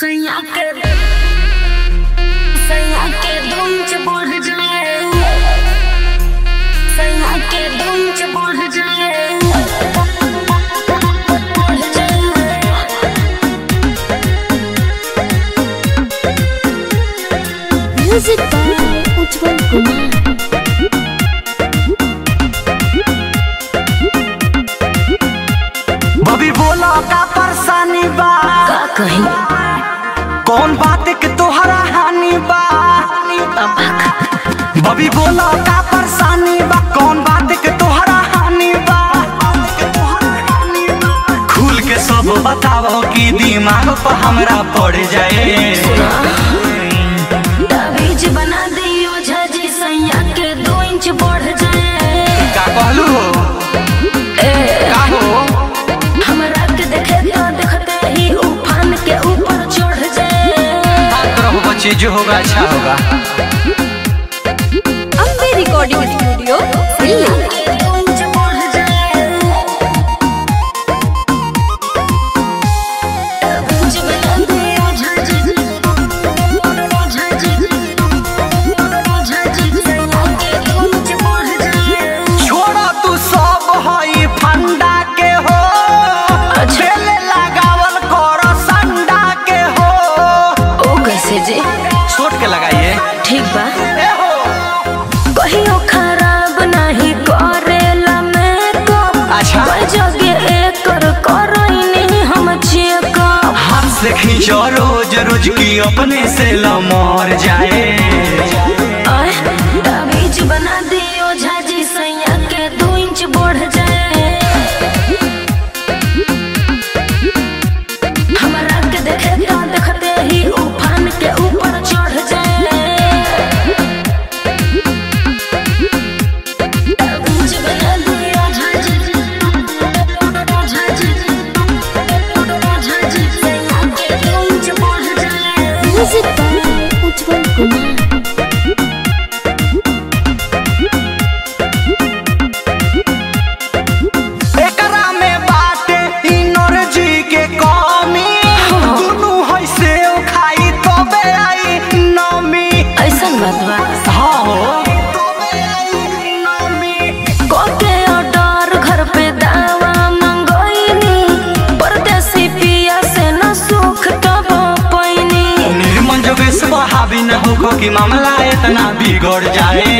सैया के धुन च बढ़ जाए, सैया के धुन च बढ़ जाए, बढ़ जाए। Music by Ujjwal Kumar. बबी बोला का परेशानी बा, का कहीं कौन बात के तोहरा हानि बा। बबी बोला का परेशानी बा, कौन बात के तोहरा हानि बा। खुल के सब बताओ कि दिमाग पर हमरा पड़ जाए। ताबीज बना दियो झाजी, सैया के 2 इंच बढ़ जाए। का कहलू हो, का हो? हमरा के देखे तो देखते ही उफान के ऊपर चढ़ जाए। बच्चे जो होगा अच्छा होगा। Ambe recording studio Delhi. छोड़ा तू सब हई फंडा के हो, झेले लगावल कर संडा के हो। ओ कैसे जे सोट के लगाइए। ठीक बा, ए हो कहियो खराब नहीं करेला मेकअप। अच्छा। कोई जगह एकर करैनी हम चेकअप। हाथ से खींचो रोज रोज की अपने से लमर जाए। आय ताबीज बना दियो झाजी, सैया के 2 इंच बढ़ जाए। हमरा के देखे तो देखते ही उफान के ऊपर चढ़ जाए। ताबीज बना दियो झाजी, झाजी, झाजी, सैया के 2 इंच बढ़ जाए। Music by Ujjwal Kumar. एकरा में बाटे एनर्जी के कमी, दुनू है से खाई तबे आई नमी। ऐसन बात बा, हाँ हो तबे आई नमी। कोके ऑर्डर घर पे दावा मंगोइनी, परदेसी पिया से न सुख तब पैनी। निर्मल जो हावी न हो कि मामला इतना बिगड़ जाए।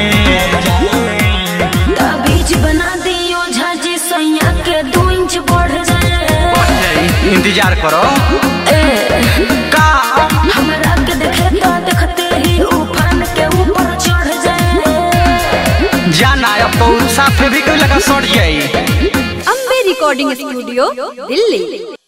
ताबीज बना दियो झाजी, सैया के 2 इंच बढ़ जाए। इंतजार करो। का हमरा के देखे तो देखते ही उफान के ऊपर चढ़ जाए। जाना अब तो साफे भी कोई लगा सड़ जाए। Ambe recording studio Delhi.